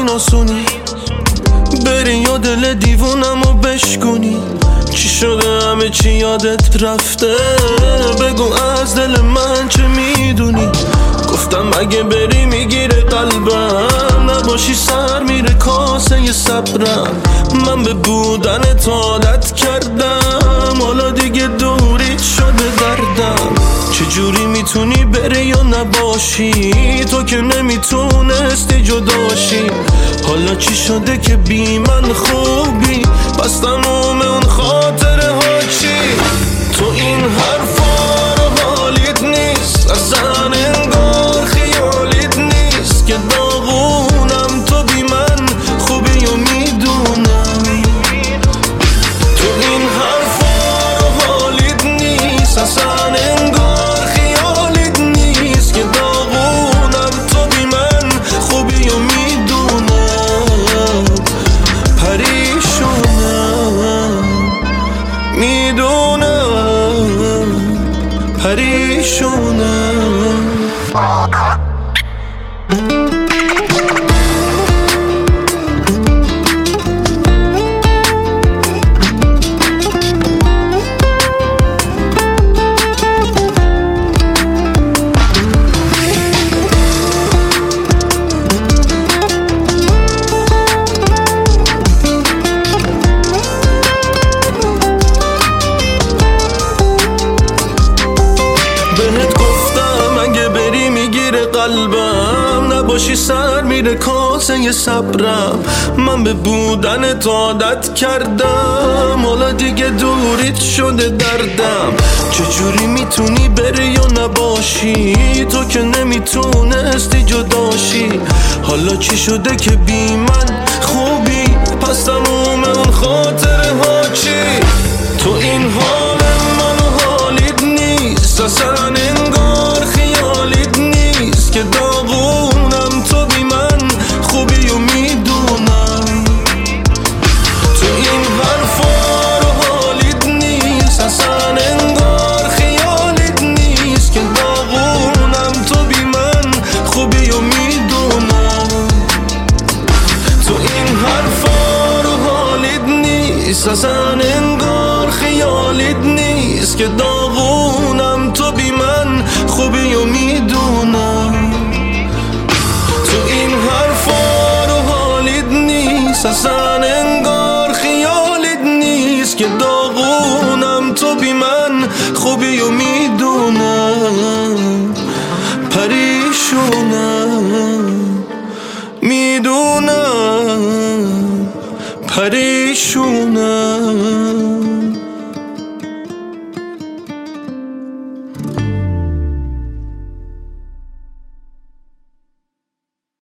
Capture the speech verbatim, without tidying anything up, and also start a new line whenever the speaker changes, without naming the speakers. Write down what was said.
این آسونی بری یا دل دیوونم و بشکنی. چی شده همه چی یادت رفته؟ بگو از دل من چه میدونی؟ گفتم اگه بری میگیره قلبم، نباشی سر میره کاسه صبرم. من به بودن عادت کردم، حالا دیگه دوریت شده دردم. چجوری میتونی بری یا نباشی؟ تو که نمیتونستی جداشی. حالا چی شده که بی من خوبی؟ پس تموم اون خاطره ها چی؟ تو این حرفا رو حالیت نیست، اصلا انگار خیالیت نیست که داغونم. تو بی من خوبی و میدونم. تو این حرفا رو حالیت نیست، اصلا انگار خیالیت نیست که داغونم. تو بی من خوبی و میدونم. پریشونم میدونم، پریشونم. بهت گفتم اگه بری میگیره قلبم، نباشی سر میره کاسه صبرم. من به بودن عادت کردم، حالا دیگه دوریت شده دردم. چجوری میتونی بری یا نباشی؟ تو که نمیتونستی جداشی. حالا چی شده که بی من خوبی؟ پس تموم اون خاطره ها چی؟ تو این حال منو حالیت نیست، اصلا انگار خیالیت نیست که داغونم. تو بی من خوبی و میدونم. تو این حرفا رو حالیت نیست، اصلا انگار خیالیت نیست که داغونم. تو بی من خوبی و میدونم. تو این حرفا رو حالیت نیست، اصلا انگار خیالیت نیست که داغونم. تو بی من خوبی و میدونم. تو این حرفا رو حالیت نیست، اصلا انگار خیالیت نیست که داغونم. تو بی من خوبی و میدونم. پریشونم میدونم، پریشونم.